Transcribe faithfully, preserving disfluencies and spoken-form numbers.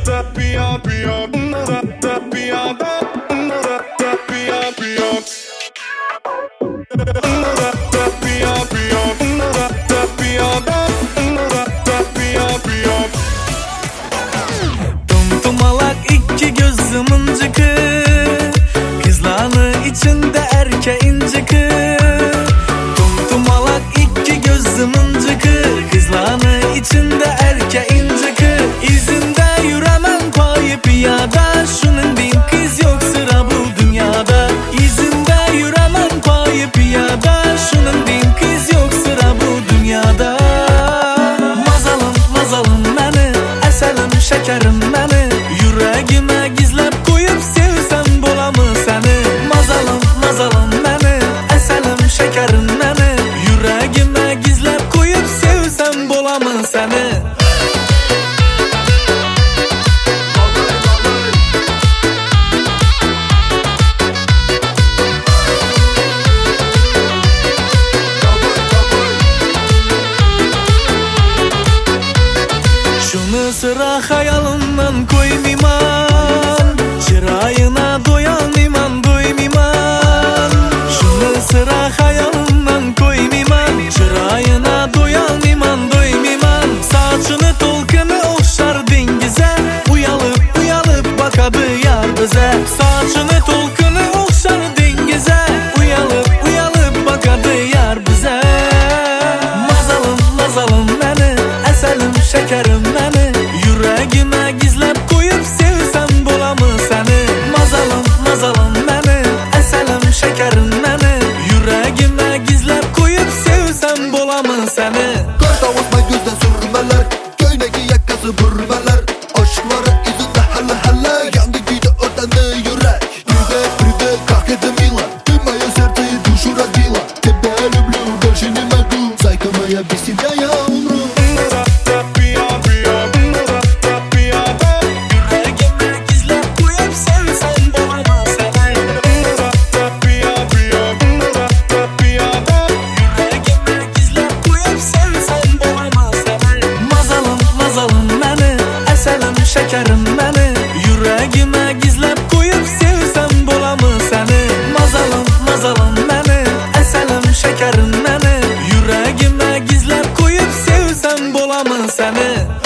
Tumtumalak iki gözüm inciki, kızlarını içinde erkeğin inciki. Tumtumalak iki gözüm inciki, kızlarını içinde erkeğin inciki. İzinde yüremem payı piyada, şunun bin kız yok sıra bu dünyada. İzinde yüremem payı piyada, şunun bin kız yok sıra bu dünyada. Mazalım mazalım beni, eselim şekerim beni, yüreğime gizlep koyup sevsem bolamı seni. Mazalım mazalım beni, eselim şekerim beni, yüreğime gizlep koyup sevsem bolamı seni. Şunu sıra hayalından koymayman, çırağına doyanmayman doymayman. Şunu sıra hayalından koymayman, çırağına doyanmayman doymayman. Saçını tolkunu okşar dengize, uyalıp uyalıp bakadı yar bize. Saçını tolkunu okşar dengize, uyalıp uyalıp bakadı yar bize. Mazalım mazalım beni, eselim şekerim beni, yüreğime gizlep koyup sevsem bolamı seni. Mazalım mazalım beni, eselim şekerim beni, yüreğime gizlep koyup sevsem bolamı seni. Kar davutma gözde sürmeler, köyneki yakası bürmeler. Aşkları izinde halle halle, yandı giydi ötendi yürek. Pride pride kalkıdı milan, düğmeye serteyi düşürer dilan. Tebe ölümlü başını medu, saykımaya bisimde ya umru. Şekerim beni, yüreğime gizlep koyup sevsem bolamı seni. Mazalım mazalım beni, eselim şekerim beni, yüreğime gizlep koyup sevsem bolamı seni.